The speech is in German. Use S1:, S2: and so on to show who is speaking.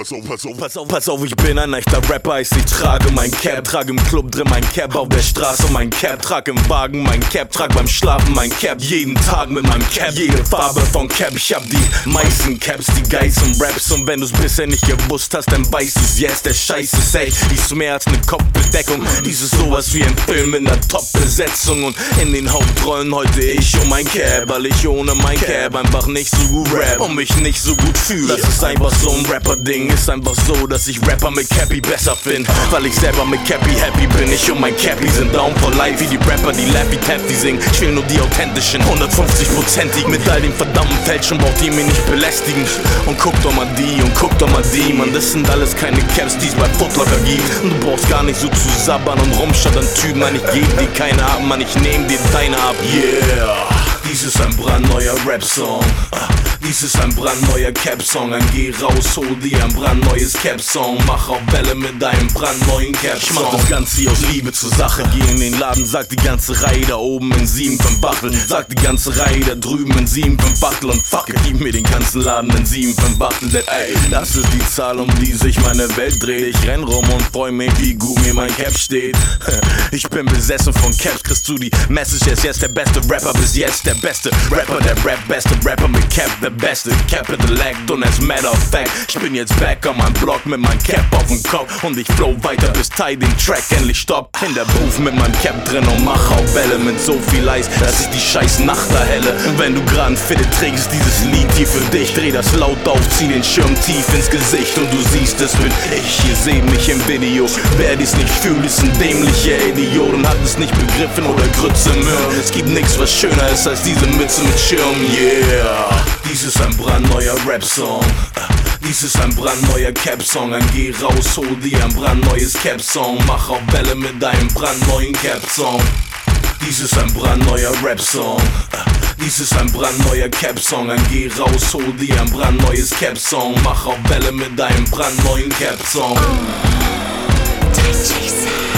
S1: pass auf, ich bin ein echter Rapper, ich trage mein Cap, trage im Club drin mein Cap, auf der Straße mein Cap, trage im Wagen mein Cap, trage beim Schlafen mein Cap, jeden Tag mit meinem Cap, jede Farbe von Cap, ich hab die meisten Caps, die geilsten Raps, und wenn du's bisher nicht gewusst hast, dann weißt du's jetzt, der Scheiß ist echt, die ist mehr als ne Kopfbedeckung, dies ist sowas wie ein Film in der Top-Besetzung, und in den Hauptrollen heute ich und mein Cap, weil ich ohne mein Cap einfach nicht so gut rap und mich nicht so gut fühle. Das ist einfach so ein Rapper-Ding, ist einfach so, dass ich Rapper mit Cappy besser find, weil ich selber mit Cappy happy bin. Ich und mein Cappy sind down for life, wie die Rapper, die Laffy Taffy singen. Ich will nur die authentischen, 150%ig. Mit all dem verdammten Fälschen braucht ihr mich nicht belästigen. Und guck doch mal die und guck doch mal die, Mann, das sind alles keine Caps, die's bei Footlocker gibt. Und du brauchst gar nicht so zu sabbern und rumschattern, Typen, Mann, ich geb dir keine ab, Mann, ich nehm dir deine ab. Yeah, dies ist ein brandneuer Rap-Song. Dies ist ein brandneuer Cap-Song. Dann geh raus, hol dir ein brandneues Cap-Song. Mach auf Welle mit deinem brandneuen Cap-Song. Ich mach das Ganze hier aus Liebe zur Sache. Geh in den Laden, sag die ganze Reihe da oben in 7,5 Bachtel. Sag die ganze Reihe da drüben in 7,5 Bachtel. Und fuck it, gib mir den ganzen Laden in 7,5 Bachtel. Denn ey, das ist die Zahl, um die sich meine Welt dreht. Ich renn rum und freu mich, wie gut mir mein Cap steht. Ich bin besessen von Caps, kriegst du die Message? Er ist jetzt der beste Rapper bis jetzt, der beste Rapper, der Rap-beste Rapper mit Cap, der beste Capital Act, und as matter of fact, ich bin jetzt back an meinem Block mit meinem Cap auf dem Kopf und ich flow weiter bis Ty den Track endlich stoppt. In der Booth mit meinem Cap drin und mach auf Welle mit so viel Eis, dass ich die scheiß Nacht erhelle. Und wenn du grad Fitte trägst, dieses Lied hier für dich, dreh das laut auf, zieh den Schirm tief ins Gesicht und du siehst, es bin ich. Ihr seht mich im Video, wer dies nicht fühlt, ist ein dämlicher Idiot und hat es nicht begriffen oder Grütze im Hirn. Es gibt nichts, was schöner ist als diese Mütze mit Schirm, yeah. Dies ist ein brandneuer Rap-Song. Dies ist ein brandneuer Cap-Song. Dann geh raus, hol dir ein brandneues Cap-Song. Mach auf Welle mit deinem brandneuen Cap-Song. Dies ist ein brandneuer Rap-Song. Dies ist ein brandneuer Cap-Song. Dann geh raus, hol dir ein brandneues Cap-Song. Mach auf Welle mit deinem brandneuen Cap-Song.